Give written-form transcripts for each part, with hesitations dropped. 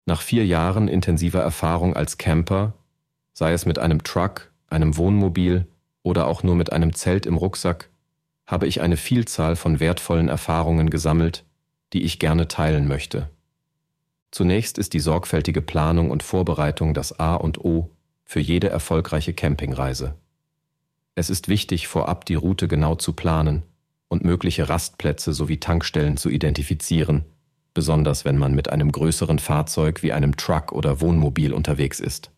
Nach 4 Jahren intensiver Erfahrung als Camper, sei es mit einem Truck, einem Wohnmobil oder auch nur mit einem Zelt im Rucksack, habe ich eine Vielzahl von wertvollen Erfahrungen gesammelt, die ich gerne teilen möchte. Zunächst ist die sorgfältige Planung und Vorbereitung das A und O für jede erfolgreiche Campingreise. Es ist wichtig, vorab die Route genau zu planen und mögliche Rastplätze sowie Tankstellen zu identifizieren, besonders wenn man mit einem größeren Fahrzeug wie einem Truck oder Wohnmobil unterwegs ist.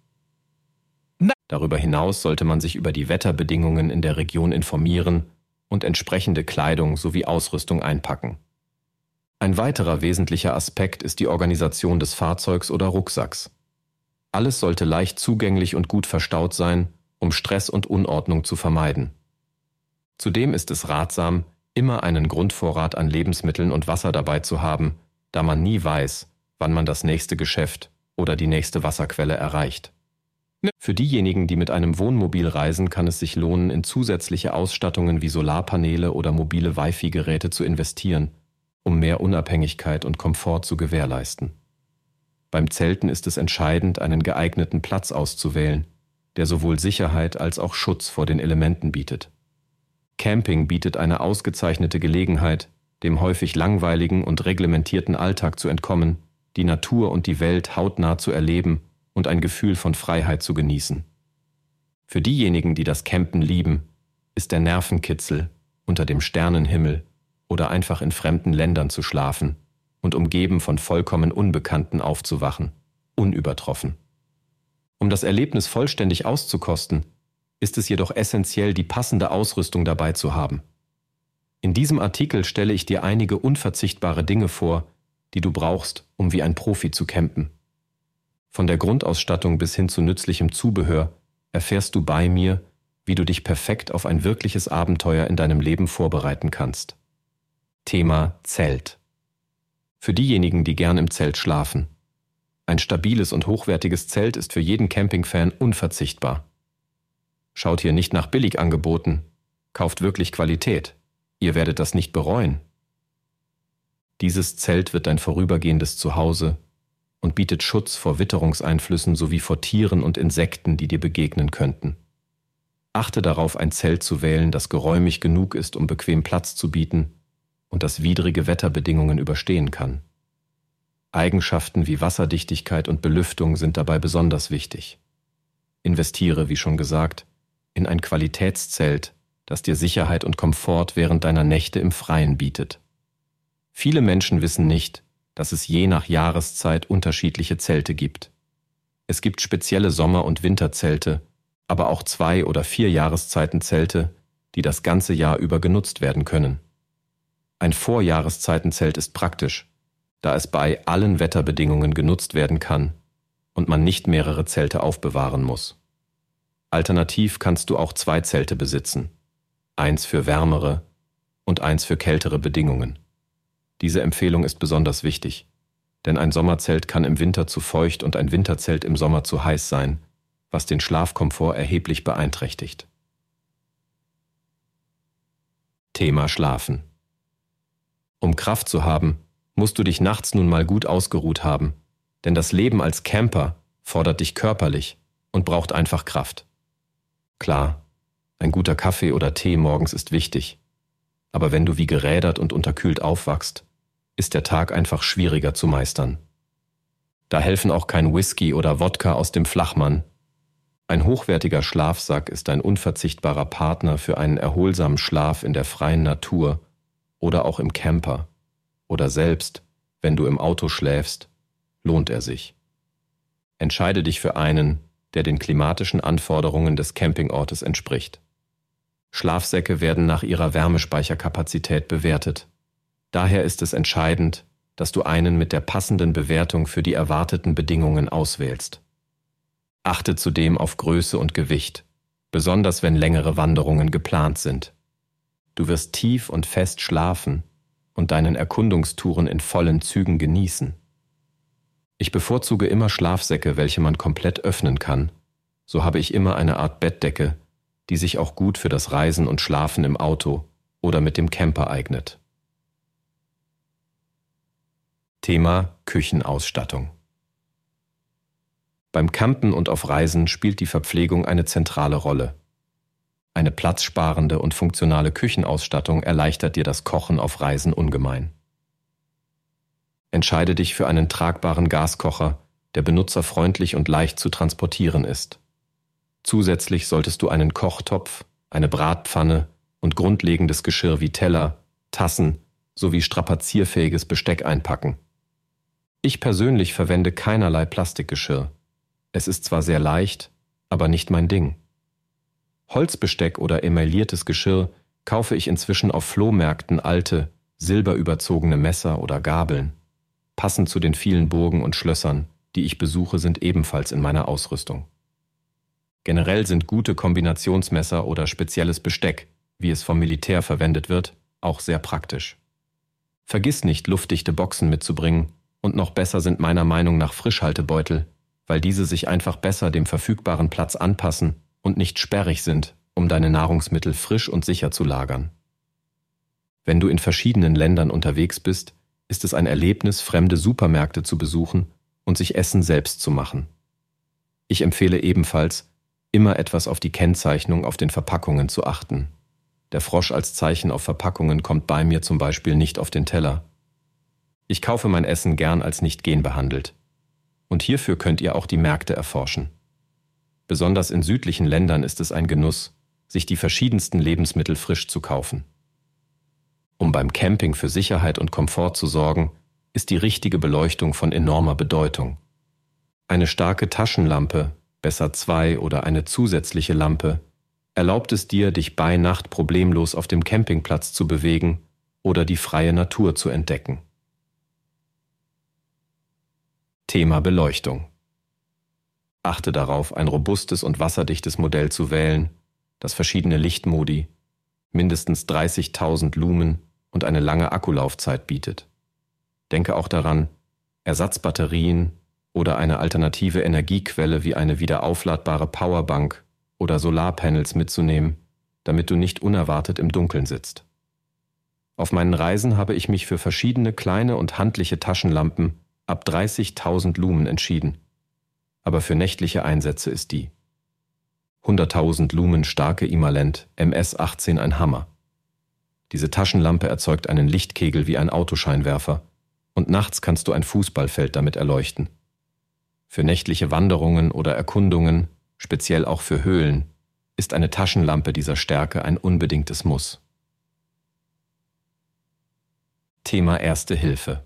Darüber hinaus sollte man sich über die Wetterbedingungen in der Region informieren und entsprechende Kleidung sowie Ausrüstung einpacken. Ein weiterer wesentlicher Aspekt ist die Organisation des Fahrzeugs oder Rucksacks. Alles sollte leicht zugänglich und gut verstaut sein, um Stress und Unordnung zu vermeiden. Zudem ist es ratsam, immer einen Grundvorrat an Lebensmitteln und Wasser dabei zu haben, da man nie weiß, wann man das nächste Geschäft oder die nächste Wasserquelle erreicht. Für diejenigen, die mit einem Wohnmobil reisen, kann es sich lohnen, in zusätzliche Ausstattungen wie Solarpaneele oder mobile Wi-Fi-Geräte zu investieren, um mehr Unabhängigkeit und Komfort zu gewährleisten. Beim Zelten ist es entscheidend, einen geeigneten Platz auszuwählen, der sowohl Sicherheit als auch Schutz vor den Elementen bietet. Camping bietet eine ausgezeichnete Gelegenheit, dem häufig langweiligen und reglementierten Alltag zu entkommen, die Natur und die Welt hautnah zu erleben und ein Gefühl von Freiheit zu genießen. Für diejenigen, die das Campen lieben, ist der Nervenkitzel, unter dem Sternenhimmel oder einfach in fremden Ländern zu schlafen und umgeben von vollkommen Unbekannten aufzuwachen, unübertroffen. Um das Erlebnis vollständig auszukosten, ist es jedoch essentiell, die passende Ausrüstung dabei zu haben. In diesem Artikel stelle ich dir einige unverzichtbare Dinge vor, die du brauchst, um wie ein Profi zu campen. Von der Grundausstattung bis hin zu nützlichem Zubehör erfährst du bei mir, wie du dich perfekt auf ein wirkliches Abenteuer in deinem Leben vorbereiten kannst. Thema Zelt. Für diejenigen, die gern im Zelt schlafen. Ein stabiles und hochwertiges Zelt ist für jeden Campingfan unverzichtbar. Schaut hier nicht nach Billigangeboten, kauft wirklich Qualität. Ihr werdet das nicht bereuen. Dieses Zelt wird dein vorübergehendes Zuhause und bietet Schutz vor Witterungseinflüssen sowie vor Tieren und Insekten, die dir begegnen könnten. Achte darauf, ein Zelt zu wählen, das geräumig genug ist, um bequem Platz zu bieten und das widrige Wetterbedingungen überstehen kann. Eigenschaften wie Wasserdichtigkeit und Belüftung sind dabei besonders wichtig. Investiere, wie schon gesagt, in ein Qualitätszelt, das dir Sicherheit und Komfort während deiner Nächte im Freien bietet. Viele Menschen wissen nicht, dass es je nach Jahreszeit unterschiedliche Zelte gibt. Es gibt spezielle Sommer- und Winterzelte, aber auch 2- oder 4 Jahreszeitenzelte, die das ganze Jahr über genutzt werden können. Ein Vorjahreszeitenzelt ist praktisch, da es bei allen Wetterbedingungen genutzt werden kann und man nicht mehrere Zelte aufbewahren muss. Alternativ kannst du auch 2 Zelte besitzen, eins für wärmere und eins für kältere Bedingungen. Diese Empfehlung ist besonders wichtig, denn ein Sommerzelt kann im Winter zu feucht und ein Winterzelt im Sommer zu heiß sein, was den Schlafkomfort erheblich beeinträchtigt. Thema Schlafen. Um Kraft zu haben, musst du dich nachts nun mal gut ausgeruht haben, denn das Leben als Camper fordert dich körperlich und braucht einfach Kraft. Klar, ein guter Kaffee oder Tee morgens ist wichtig, aber wenn du wie gerädert und unterkühlt aufwachst, ist der Tag einfach schwieriger zu meistern. Da helfen auch kein Whisky oder Wodka aus dem Flachmann. Ein hochwertiger Schlafsack ist ein unverzichtbarer Partner für einen erholsamen Schlaf in der freien Natur oder auch im Camper oder selbst, wenn du im Auto schläfst, lohnt er sich. Entscheide dich für einen, der den klimatischen Anforderungen des Campingortes entspricht. Schlafsäcke werden nach ihrer Wärmespeicherkapazität bewertet. Daher ist es entscheidend, dass du einen mit der passenden Bewertung für die erwarteten Bedingungen auswählst. Achte zudem auf Größe und Gewicht, besonders wenn längere Wanderungen geplant sind. Du wirst tief und fest schlafen und deinen Erkundungstouren in vollen Zügen genießen. Ich bevorzuge immer Schlafsäcke, welche man komplett öffnen kann. So habe ich immer eine Art Bettdecke, die sich auch gut für das Reisen und Schlafen im Auto oder mit dem Camper eignet. Thema Küchenausstattung. Beim Campen und auf Reisen spielt die Verpflegung eine zentrale Rolle. Eine platzsparende und funktionale Küchenausstattung erleichtert dir das Kochen auf Reisen ungemein. Entscheide dich für einen tragbaren Gaskocher, der benutzerfreundlich und leicht zu transportieren ist. Zusätzlich solltest du einen Kochtopf, eine Bratpfanne und grundlegendes Geschirr wie Teller, Tassen sowie strapazierfähiges Besteck einpacken. Ich persönlich verwende keinerlei Plastikgeschirr. Es ist zwar sehr leicht, aber nicht mein Ding. Holzbesteck oder emailliertes Geschirr kaufe ich inzwischen auf Flohmärkten alte, silberüberzogene Messer oder Gabeln. Passend zu den vielen Burgen und Schlössern, die ich besuche, sind ebenfalls in meiner Ausrüstung. Generell sind gute Kombinationsmesser oder spezielles Besteck, wie es vom Militär verwendet wird, auch sehr praktisch. Vergiss nicht, luftdichte Boxen mitzubringen, und noch besser sind meiner Meinung nach Frischhaltebeutel, weil diese sich einfach besser dem verfügbaren Platz anpassen und nicht sperrig sind, um deine Nahrungsmittel frisch und sicher zu lagern. Wenn du in verschiedenen Ländern unterwegs bist, ist es ein Erlebnis, fremde Supermärkte zu besuchen und sich Essen selbst zu machen. Ich empfehle ebenfalls, immer etwas auf die Kennzeichnung auf den Verpackungen zu achten. Der Frosch als Zeichen auf Verpackungen kommt bei mir zum Beispiel nicht auf den Teller. Ich kaufe mein Essen gern als nicht genbehandelt. Und hierfür könnt ihr auch die Märkte erforschen. Besonders in südlichen Ländern ist es ein Genuss, sich die verschiedensten Lebensmittel frisch zu kaufen. Um beim Camping für Sicherheit und Komfort zu sorgen, ist die richtige Beleuchtung von enormer Bedeutung. Eine starke Taschenlampe, besser 2 oder eine zusätzliche Lampe, erlaubt es dir, dich bei Nacht problemlos auf dem Campingplatz zu bewegen oder die freie Natur zu entdecken. Thema Beleuchtung. Achte darauf, ein robustes und wasserdichtes Modell zu wählen, das verschiedene Lichtmodi, mindestens 30.000 Lumen und eine lange Akkulaufzeit bietet. Denke auch daran, Ersatzbatterien oder eine alternative Energiequelle wie eine wiederaufladbare Powerbank oder Solarpanels mitzunehmen, damit du nicht unerwartet im Dunkeln sitzt. Auf meinen Reisen habe ich mich für verschiedene kleine und handliche Taschenlampen ab 30.000 Lumen entschieden, aber für nächtliche Einsätze ist die 100.000 Lumen starke Imalent MS-18 ein Hammer. Diese Taschenlampe erzeugt einen Lichtkegel wie ein Autoscheinwerfer und nachts kannst du ein Fußballfeld damit erleuchten. Für nächtliche Wanderungen oder Erkundungen, speziell auch für Höhlen, ist eine Taschenlampe dieser Stärke ein unbedingtes Muss. Thema Erste Hilfe.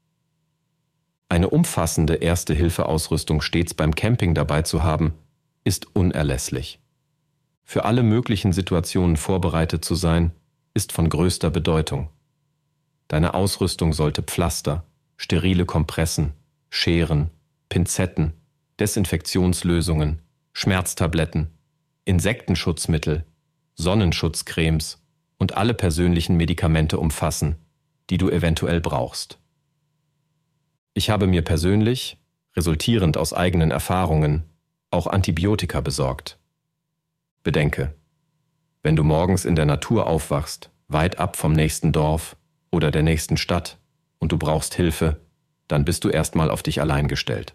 Eine umfassende Erste-Hilfe-Ausrüstung stets beim Camping dabei zu haben, ist unerlässlich. Für alle möglichen Situationen vorbereitet zu sein, ist von größter Bedeutung. Deine Ausrüstung sollte Pflaster, sterile Kompressen, Scheren, Pinzetten, Desinfektionslösungen, Schmerztabletten, Insektenschutzmittel, Sonnenschutzcremes und alle persönlichen Medikamente umfassen, die du eventuell brauchst. Ich habe mir persönlich, resultierend aus eigenen Erfahrungen, auch Antibiotika besorgt. Bedenke, wenn du morgens in der Natur aufwachst, weit ab vom nächsten Dorf oder der nächsten Stadt und du brauchst Hilfe, dann bist du erstmal auf dich allein gestellt.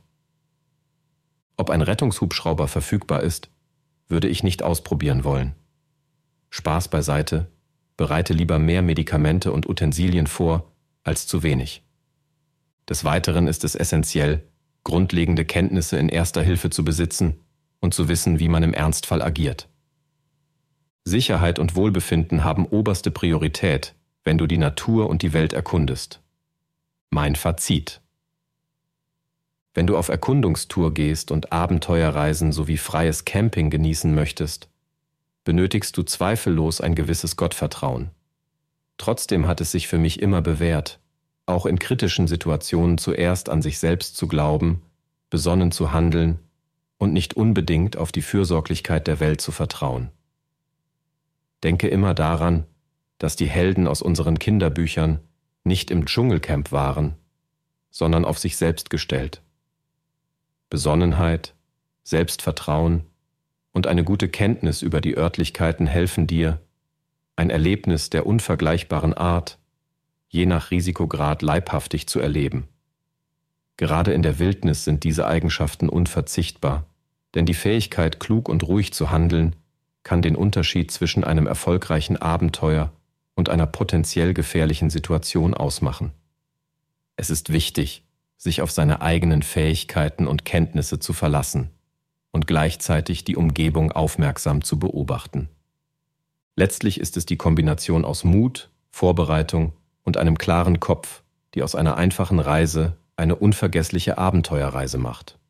Ob ein Rettungshubschrauber verfügbar ist, würde ich nicht ausprobieren wollen. Spaß beiseite, bereite lieber mehr Medikamente und Utensilien vor, als zu wenig. Des Weiteren ist es essentiell, grundlegende Kenntnisse in Erster Hilfe zu besitzen und zu wissen, wie man im Ernstfall agiert. Sicherheit und Wohlbefinden haben oberste Priorität, wenn du die Natur und die Welt erkundest. Mein Fazit: Wenn du auf Erkundungstour gehst und Abenteuerreisen sowie freies Camping genießen möchtest, benötigst du zweifellos ein gewisses Gottvertrauen. Trotzdem hat es sich für mich immer bewährt, auch in kritischen Situationen zuerst an sich selbst zu glauben, besonnen zu handeln und nicht unbedingt auf die Fürsorglichkeit der Welt zu vertrauen. Denke immer daran, dass die Helden aus unseren Kinderbüchern nicht im Dschungelcamp waren, sondern auf sich selbst gestellt. Besonnenheit, Selbstvertrauen und eine gute Kenntnis über die Örtlichkeiten helfen dir, ein Erlebnis der unvergleichbaren Art, je nach Risikograd leibhaftig zu erleben. Gerade in der Wildnis sind diese Eigenschaften unverzichtbar, denn die Fähigkeit, klug und ruhig zu handeln, kann den Unterschied zwischen einem erfolgreichen Abenteuer und einer potenziell gefährlichen Situation ausmachen. Es ist wichtig, sich auf seine eigenen Fähigkeiten und Kenntnisse zu verlassen und gleichzeitig die Umgebung aufmerksam zu beobachten. Letztlich ist es die Kombination aus Mut, Vorbereitung und einem klaren Kopf, die aus einer einfachen Reise eine unvergessliche Abenteuerreise macht.